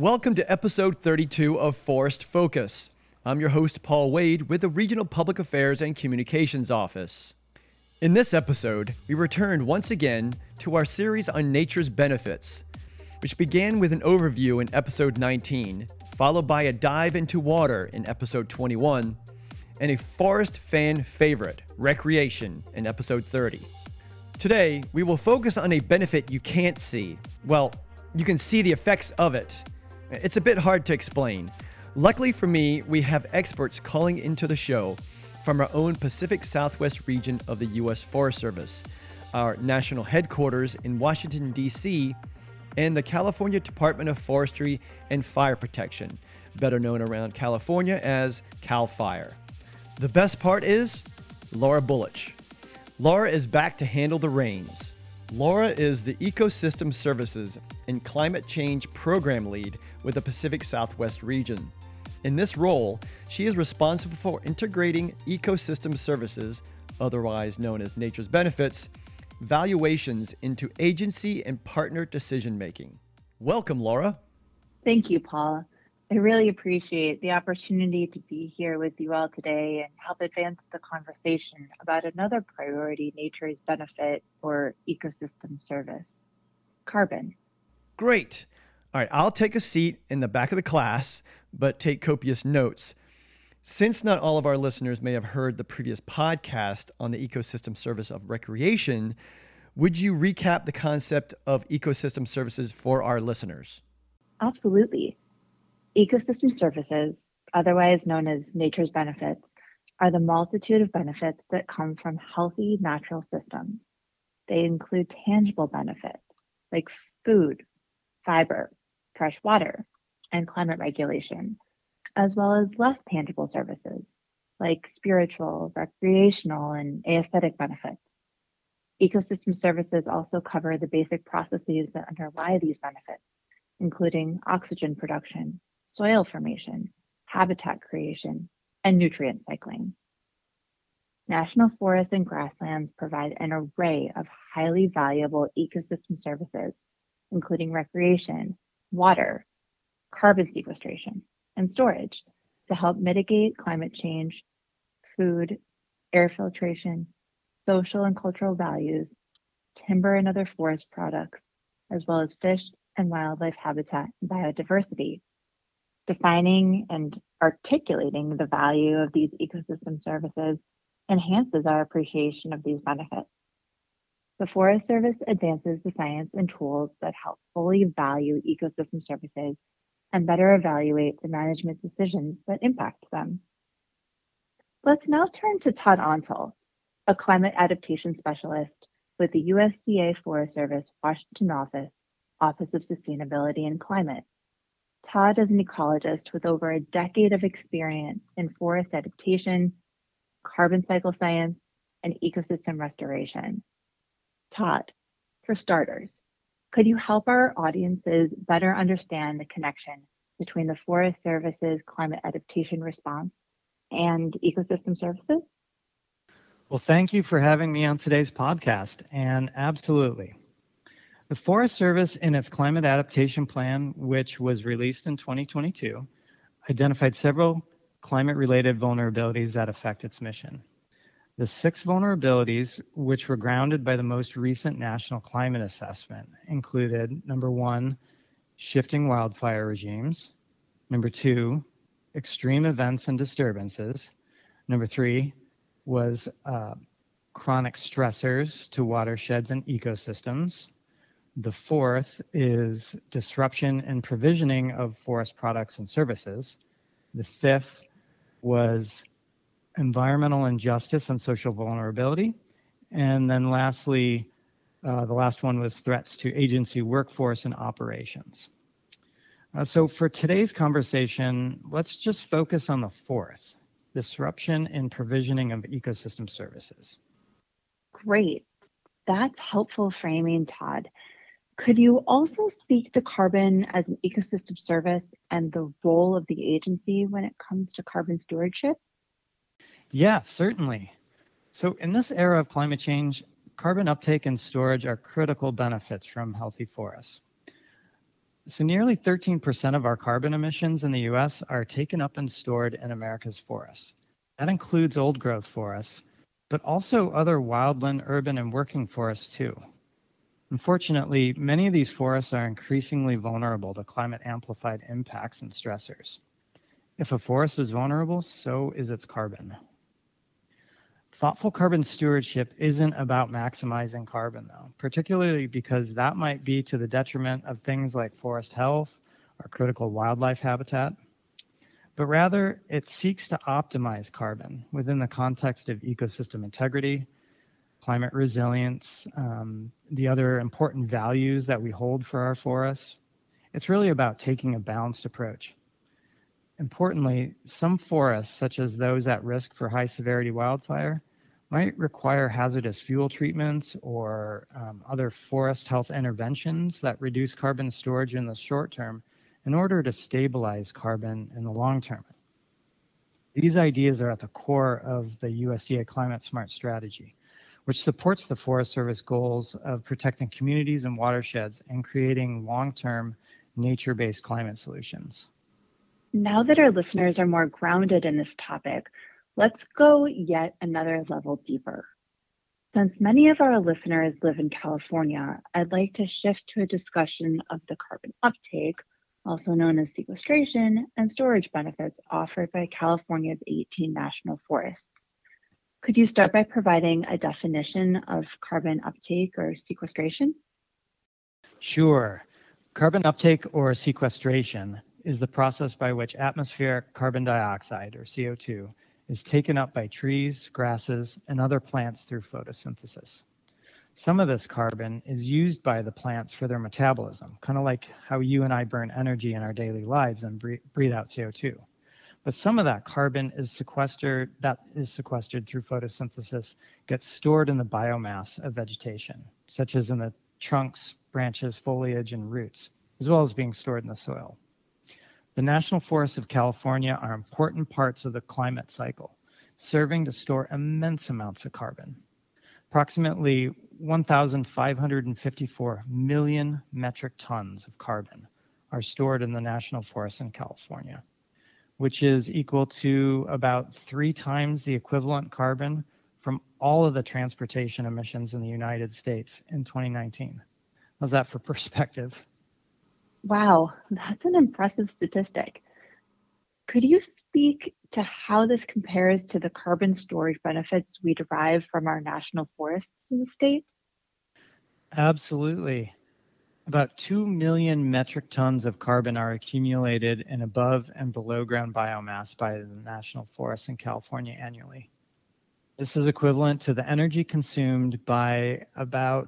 Welcome to episode 32 of Forest Focus. I'm your host, Paul Wade, with the Regional Public Affairs and Communications Office. In this episode, we returned once again to our series on nature's benefits, which began with an overview in episode 19, followed by a dive into water in episode 21, and a forest fan favorite, recreation, in episode 30. Today, we will focus on a benefit you can't see. Well, you can see the effects of it. It's a bit hard to explain. Luckily for me, we have experts calling into the show from our own Pacific Southwest region of the U.S. Forest Service, our national headquarters in Washington, D.C., and the California Department of Forestry and Fire Protection, better known around California as CAL FIRE. The best part is Laura Bullich. Laura is back to handle the reins. Laura is the Ecosystem Services and Climate Change Program Lead with the Pacific Southwest region. In this role, she is responsible for integrating ecosystem services, otherwise known as nature's benefits, valuations into agency and partner decision-making. Welcome, Laura. Thank you, Paul. I really appreciate the opportunity to be here with you all today and help advance the conversation about another priority nature's benefit or ecosystem service, carbon. Great. All right, I'll take a seat in the back of the class, but take copious notes. Since not all of our listeners may have heard the previous podcast on the ecosystem service of recreation, would you recap the concept of ecosystem services for our listeners? Absolutely. Ecosystem services, otherwise known as nature's benefits, are the multitude of benefits that come from healthy natural systems. They include tangible benefits like food, fiber, fresh water, and climate regulation, as well as less tangible services like spiritual, recreational, and aesthetic benefits. Ecosystem services also cover the basic processes that underlie these benefits, including oxygen production, soil formation, habitat creation, and nutrient cycling. National forests and grasslands provide an array of highly valuable ecosystem services, including recreation, water, carbon sequestration, and storage to help mitigate climate change, food, air filtration, social and cultural values, timber and other forest products, as well as fish and wildlife habitat and biodiversity. Defining and articulating the value of these ecosystem services enhances our appreciation of these benefits. The Forest Service advances the science and tools that help fully value ecosystem services and better evaluate the management decisions that impact them. Let's now turn to Todd Ontel, a climate adaptation specialist with the USDA Forest Service Washington Office of Sustainability and Climate. Todd is an ecologist with over a decade of experience in forest adaptation, carbon cycle science, and ecosystem restoration. Todd, for starters, could you help our audiences better understand the connection between the Forest Service's climate adaptation response and ecosystem services? Well, thank you for having me on today's podcast, and absolutely. The Forest Service, in its Climate Adaptation Plan, which was released in 2022, identified several climate-related vulnerabilities that affect its mission. The 6 vulnerabilities, which were grounded by the most recent National Climate Assessment, included, number 1, shifting wildfire regimes, number 2, extreme events and disturbances, number 3 was chronic stressors to watersheds and ecosystems. The 4th is disruption and provisioning of forest products and services. The 5th was environmental injustice and social vulnerability. And then lastly, the last one was threats to agency workforce and operations. So for today's conversation, let's just focus on the 4th, disruption and provisioning of ecosystem services. Great. That's helpful framing, Todd. Could you also speak to carbon as an ecosystem service and the role of the agency when it comes to carbon stewardship? Yeah, certainly. So in this era of climate change, carbon uptake and storage are critical benefits from healthy forests. So nearly 13% of our carbon emissions in the US are taken up and stored in America's forests. That includes old growth forests, but also other wildland, urban, and working forests too. Unfortunately, many of these forests are increasingly vulnerable to climate-amplified impacts and stressors. If a forest is vulnerable, so is its carbon. Thoughtful carbon stewardship isn't about maximizing carbon, though, particularly because that might be to the detriment of things like forest health or critical wildlife habitat, but rather it seeks to optimize carbon within the context of ecosystem integrity, climate resilience, the other important values that we hold for our forests. It's really about taking a balanced approach. Importantly, some forests, such as those at risk for high severity wildfire, might require hazardous fuel treatments or other forest health interventions that reduce carbon storage in the short term in order to stabilize carbon in the long term. These ideas are at the core of the USDA Climate Smart Strategy, which supports the Forest Service goals of protecting communities and watersheds and creating long-term nature-based climate solutions. Now that our listeners are more grounded in this topic, let's go yet another level deeper. Since many of our listeners live in California, I'd like to shift to a discussion of the carbon uptake, also known as sequestration, and storage benefits offered by California's 18 national forests. Could you start by providing a definition of carbon uptake or sequestration? Sure. Carbon uptake or sequestration is the process by which atmospheric carbon dioxide, or CO2, is taken up by trees, grasses, and other plants through photosynthesis. Some of this carbon is used by the plants for their metabolism, kind of like how you and I burn energy in our daily lives and breathe out CO2. But some of that carbon is sequestered through photosynthesis, gets stored in the biomass of vegetation, such as in the trunks, branches, foliage, and roots, as well as being stored in the soil. The National Forests of California are important parts of the climate cycle, serving to store immense amounts of carbon. Approximately 1,554 million metric tons of carbon are stored in the National Forests in California, which is equal to about 3 times the equivalent carbon from all of the transportation emissions in the United States in 2019. How's that for perspective? Wow, that's an impressive statistic. Could you speak to how this compares to the carbon storage benefits we derive from our national forests in the state? Absolutely. About 2 million metric tons of carbon are accumulated in above and below ground biomass by the National Forests in California annually. This is equivalent to the energy consumed by about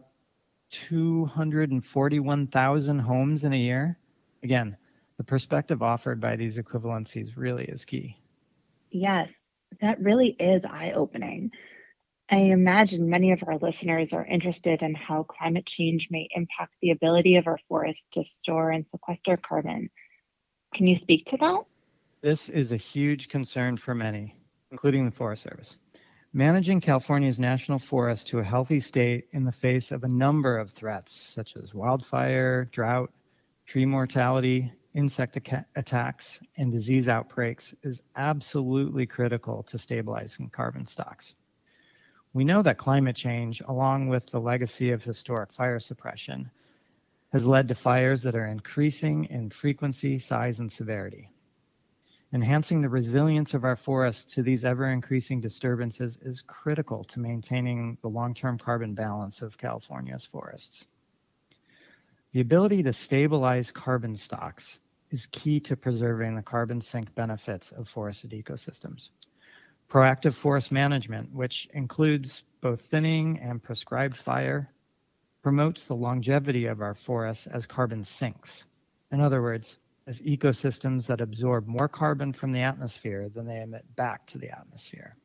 241,000 homes in a year. Again, the perspective offered by these equivalencies really is key. Yes, that really is eye-opening. I imagine many of our listeners are interested in how climate change may impact the ability of our forests to store and sequester carbon. Can you speak to that? This is a huge concern for many, including the Forest Service. Managing California's national forests to a healthy state in the face of a number of threats, such as wildfire, drought, tree mortality, insect attacks, and disease outbreaks, is absolutely critical to stabilizing carbon stocks. We know that climate change, along with the legacy of historic fire suppression, has led to fires that are increasing in frequency, size, and severity. Enhancing the resilience of our forests to these ever-increasing disturbances is critical to maintaining the long-term carbon balance of California's forests. The ability to stabilize carbon stocks is key to preserving the carbon sink benefits of forested ecosystems. Proactive forest management, which includes both thinning and prescribed fire, promotes the longevity of our forests as carbon sinks. In other words, as ecosystems that absorb more carbon from the atmosphere than they emit back to the atmosphere.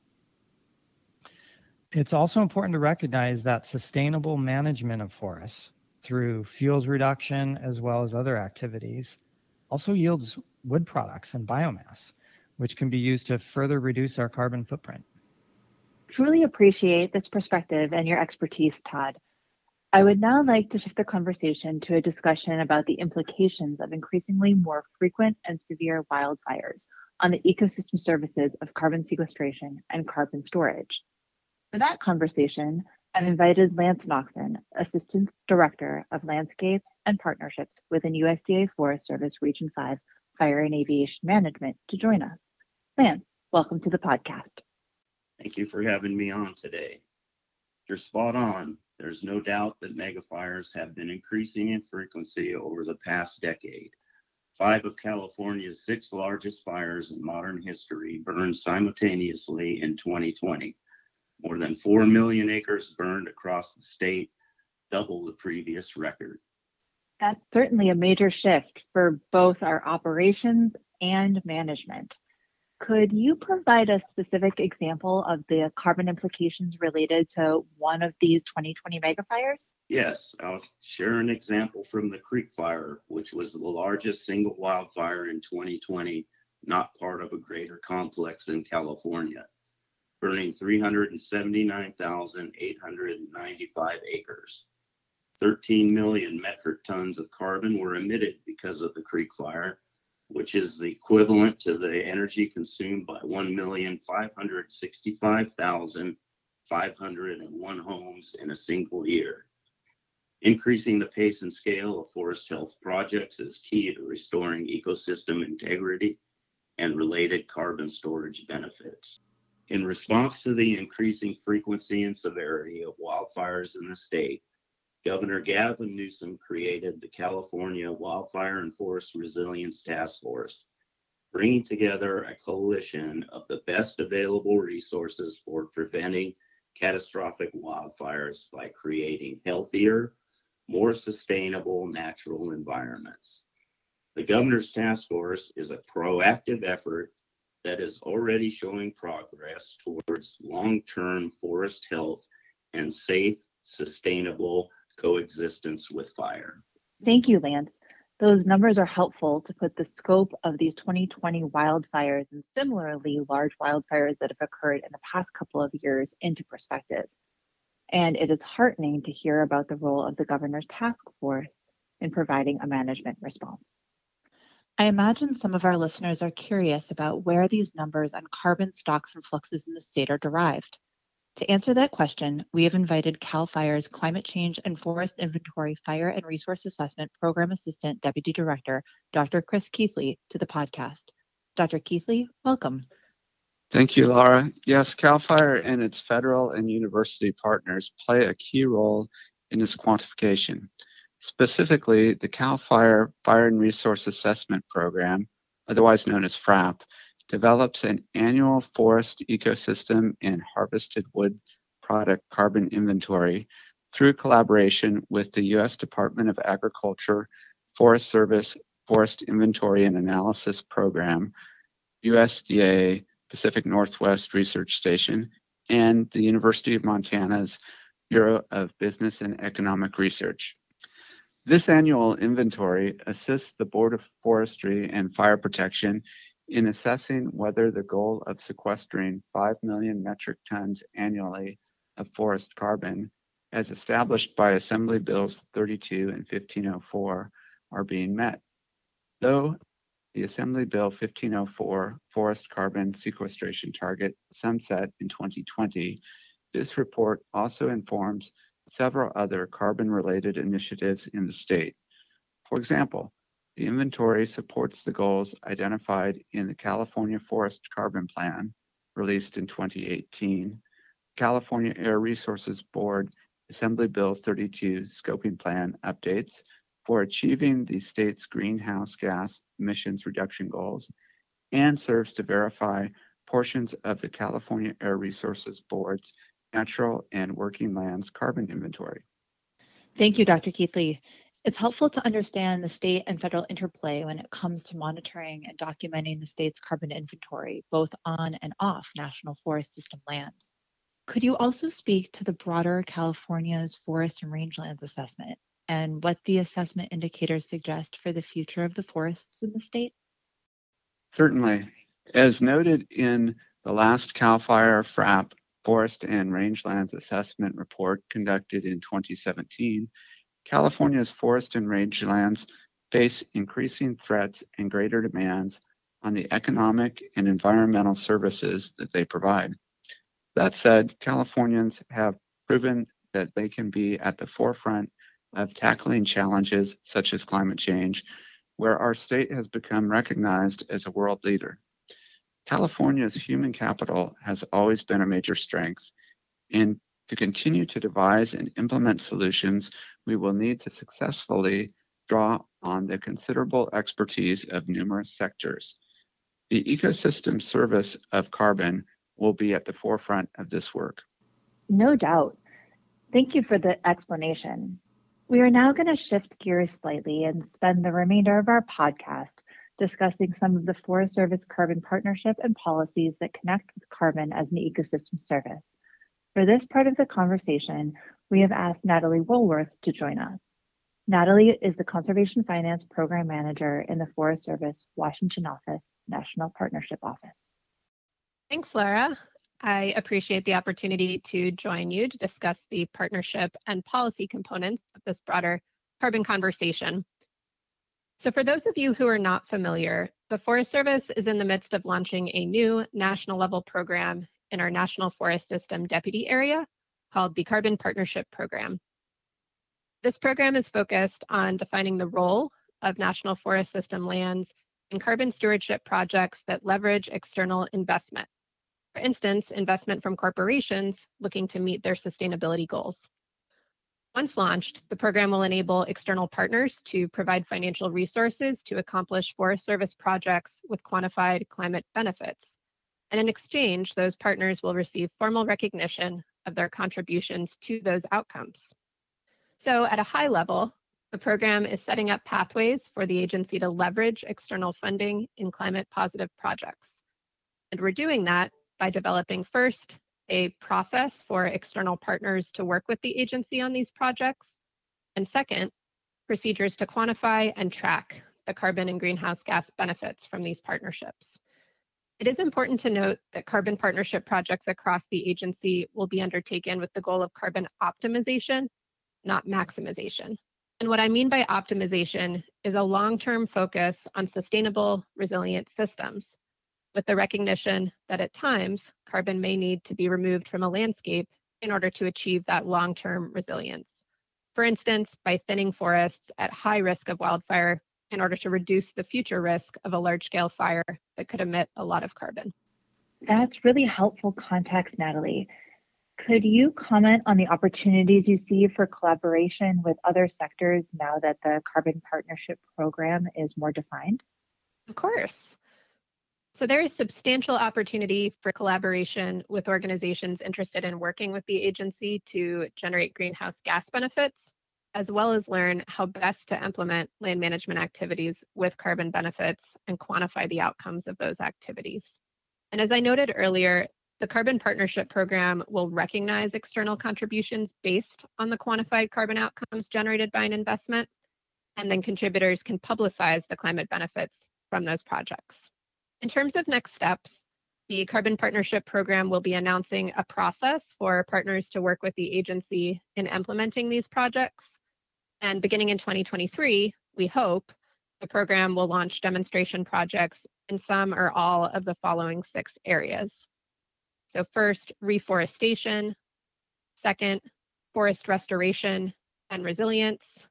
It's also important to recognize that sustainable management of forests through fuels reduction as well as other activities also yields wood products and biomass, which can be used to further reduce our carbon footprint. Truly appreciate this perspective and your expertise, Todd. I would now like to shift the conversation to a discussion about the implications of increasingly more frequent and severe wildfires on the ecosystem services of carbon sequestration and carbon storage. For that conversation, I've invited Lance Noxon, Assistant Director of Landscapes and Partnerships within USDA Forest Service Region 5 Fire and Aviation Management, to join us. Lance, welcome to the podcast. Thank you for having me on today. You're spot on. There's no doubt that megafires have been increasing in frequency over the past decade. 5 of California's 6 largest fires in modern history burned simultaneously in 2020. More than 4 million acres burned across the state, double the previous record. That's certainly a major shift for both our operations and management. Could you provide a specific example of the carbon implications related to one of these 2020 megafires? Yes, I'll share an example from the Creek Fire, which was the largest single wildfire in 2020, not part of a greater complex in California, burning 379,895 acres. 13 million metric tons of carbon were emitted because of the Creek Fire, which is the equivalent to the energy consumed by 1,565,501 homes in a single year. Increasing the pace and scale of forest health projects is key to restoring ecosystem integrity and related carbon storage benefits. In response to the increasing frequency and severity of wildfires in the state, Governor Gavin Newsom created the California Wildfire and Forest Resilience Task Force, bringing together a coalition of the best available resources for preventing catastrophic wildfires by creating healthier, more sustainable natural environments. The Governor's Task Force is a proactive effort that is already showing progress towards long-term forest health and safe, sustainable coexistence with fire. Thank you, Lance. Those numbers are helpful to put the scope of these 2020 wildfires and similarly large wildfires that have occurred in the past couple of years into perspective. And it is heartening to hear about the role of the governor's task force in providing a management response. I imagine some of our listeners are curious about where these numbers on carbon stocks and fluxes in the state are derived. To answer that question, we have invited CAL FIRE's Climate Change and Forest Inventory Fire and Resource Assessment Program Assistant Deputy Director, Dr. Chris Keithley, to the podcast. Dr. Keithley, welcome. Thank you, Laura. Yes, CAL FIRE and its federal and university partners play a key role in this quantification. Specifically, the CAL FIRE Fire and Resource Assessment Program, otherwise known as FRAP, develops an annual forest ecosystem and harvested wood product carbon inventory through collaboration with the U.S. Department of Agriculture, Forest Service Forest Inventory and Analysis Program, USDA Pacific Northwest Research Station, and the University of Montana's Bureau of Business and Economic Research. This annual inventory assists the Board of Forestry and Fire Protection in assessing whether the goal of sequestering 5 million metric tons annually of forest carbon, as established by Assembly Bills 32 and 1504, are being met. Though the Assembly Bill 1504 forest carbon sequestration target sunset in 2020, this report also informs several other carbon-related initiatives in the state. For example, the inventory supports the goals identified in the California Forest Carbon Plan, released in 2018, California Air Resources Board Assembly Bill 32 Scoping Plan updates for achieving the state's greenhouse gas emissions reduction goals, and serves to verify portions of the California Air Resources Board's natural and working lands carbon inventory. Thank you, Dr. Keithley. It's helpful to understand the state and federal interplay when it comes to monitoring and documenting the state's carbon inventory, both on and off National Forest System lands. Could you also speak to the broader California's forest and rangelands assessment and what the assessment indicators suggest for the future of the forests in the state? Certainly. As noted in the last CAL FIRE FRAP Forest and Rangelands Assessment Report conducted in 2017, California's forest and rangelands face increasing threats and greater demands on the economic and environmental services that they provide. That said, Californians have proven that they can be at the forefront of tackling challenges such as climate change, where our state has become recognized as a world leader. California's human capital has always been a major strength, and to continue to devise and implement solutions, we will need to successfully draw on the considerable expertise of numerous sectors. The ecosystem service of carbon will be at the forefront of this work. No doubt. Thank you for the explanation. We are now going to shift gears slightly and spend the remainder of our podcast discussing some of the Forest Service carbon partnership and policies that connect with carbon as an ecosystem service. For this part of the conversation, we have asked Natalie Woolworth to join us. Natalie is the Conservation Finance Program Manager in the Forest Service Washington Office, National Partnership Office. Thanks, Laura. I appreciate the opportunity to join you to discuss the partnership and policy components of this broader carbon conversation. So for those of you who are not familiar, the Forest Service is in the midst of launching a new national level program in our National Forest System Deputy area called the Carbon Partnership Program. This program is focused on defining the role of National Forest System lands in carbon stewardship projects that leverage external investment. For instance, investment from corporations looking to meet their sustainability goals. Once launched, the program will enable external partners to provide financial resources to accomplish Forest Service projects with quantified climate benefits. And in exchange, those partners will receive formal recognition of their contributions to those outcomes. So at a high level, the program is setting up pathways for the agency to leverage external funding in climate positive projects. And we're doing that by developing first a process for external partners to work with the agency on these projects, and second, procedures to quantify and track the carbon and greenhouse gas benefits from these partnerships. It is important to note that carbon partnership projects across the agency will be undertaken with the goal of carbon optimization, not maximization. And what I mean by optimization is a long-term focus on sustainable, resilient systems, with the recognition that at times, carbon may need to be removed from a landscape in order to achieve that long-term resilience. For instance, by thinning forests at high risk of wildfire in order to reduce the future risk of a large-scale fire that could emit a lot of carbon. That's really helpful context, Natalie. Could you comment on the opportunities you see for collaboration with other sectors now that the Carbon Partnership Program is more defined? Of course. So there is substantial opportunity for collaboration with organizations interested in working with the agency to generate greenhouse gas benefits, as well as learn how best to implement land management activities with carbon benefits and quantify the outcomes of those activities. And as I noted earlier, the Carbon Partnership Program will recognize external contributions based on the quantified carbon outcomes generated by an investment, and then contributors can publicize the climate benefits from those projects. In terms of next steps, the Carbon Partnership Program will be announcing a process for partners to work with the agency in implementing these projects. And beginning in 2023, we hope the program will launch demonstration projects in some or all of the following 6 areas. So first, reforestation. Second, forest restoration and resilience.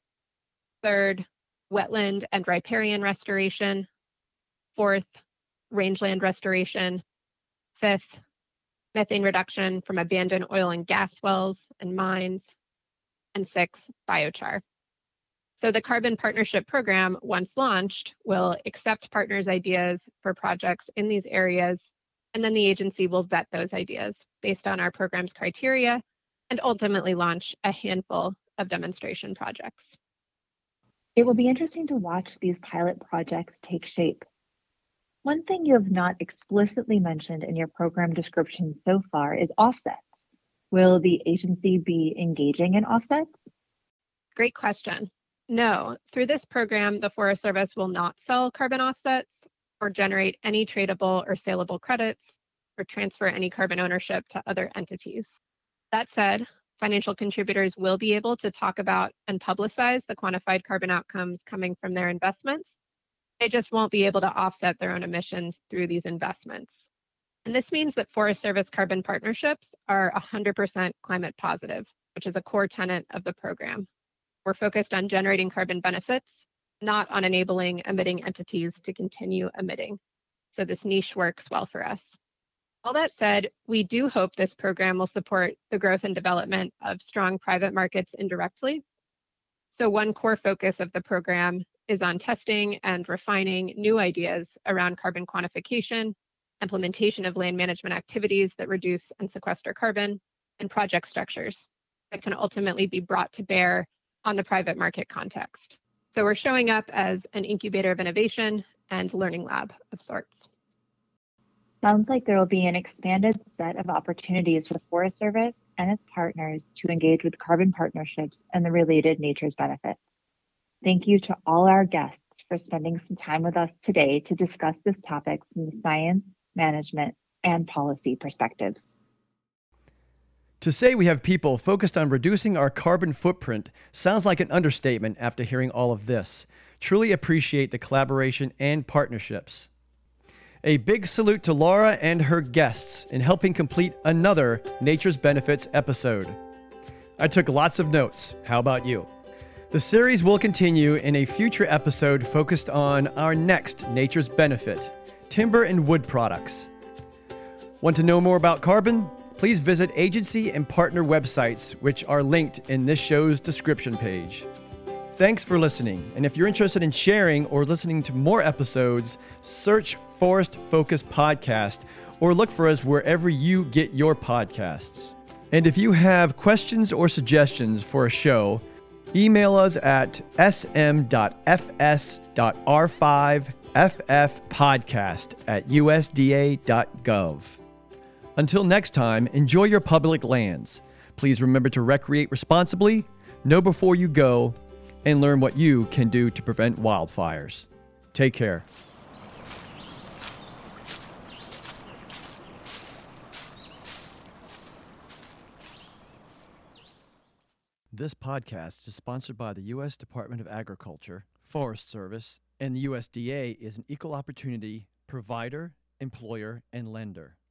Third, wetland and riparian restoration. Fourth, rangeland restoration. Fifth, methane reduction from abandoned oil and gas wells and mines. And sixth, biochar. So the Carbon Partnership Program, once launched, will accept partners' ideas for projects in these areas, and then the agency will vet those ideas based on our program's criteria and ultimately launch a handful of demonstration projects. It will be interesting to watch these pilot projects take shape. One thing you have not explicitly mentioned in your program description so far is offsets. Will the agency be engaging in offsets? Great question. No, through this program, the Forest Service will not sell carbon offsets or generate any tradable or saleable credits or transfer any carbon ownership to other entities. That said, financial contributors will be able to talk about and publicize the quantified carbon outcomes coming from their investments. They just won't be able to offset their own emissions through these investments. And this means that Forest Service carbon partnerships are 100% climate positive, which is a core tenet of the program. We're focused on generating carbon benefits, not on enabling emitting entities to continue emitting. So this niche works well for us. All that said, we do hope this program will support the growth and development of strong private markets indirectly. So one core focus of the program is on testing and refining new ideas around carbon quantification, implementation of land management activities that reduce and sequester carbon, and project structures that can ultimately be brought to bear on the private market context. So we're showing up as an incubator of innovation and learning lab of sorts. Sounds like there will be an expanded set of opportunities for the Forest Service and its partners to engage with carbon partnerships and the related nature's benefits. Thank you to all our guests for spending some time with us today to discuss this topic from the science, management, and policy perspectives. To say we have people focused on reducing our carbon footprint sounds like an understatement after hearing all of this. Truly appreciate the collaboration and partnerships. A big salute to Laura and her guests in helping complete another Nature's Benefits episode. I took lots of notes. How about you? The series will continue in a future episode focused on our next Nature's Benefit, timber and wood products. Want to know more about carbon? Please visit agency and partner websites, which are linked in this show's description page. Thanks for listening, and if you're interested in sharing or listening to more episodes, search Forest Focus Podcast or look for us wherever you get your podcasts. And if you have questions or suggestions for a show, email us at sm.fs.r5ffpodcast@usda.gov. Until next time, enjoy your public lands. Please remember to recreate responsibly, know before you go, and learn what you can do to prevent wildfires. Take care. This podcast is sponsored by the U.S. Department of Agriculture, Forest Service, and the USDA is an equal opportunity provider, employer, and lender.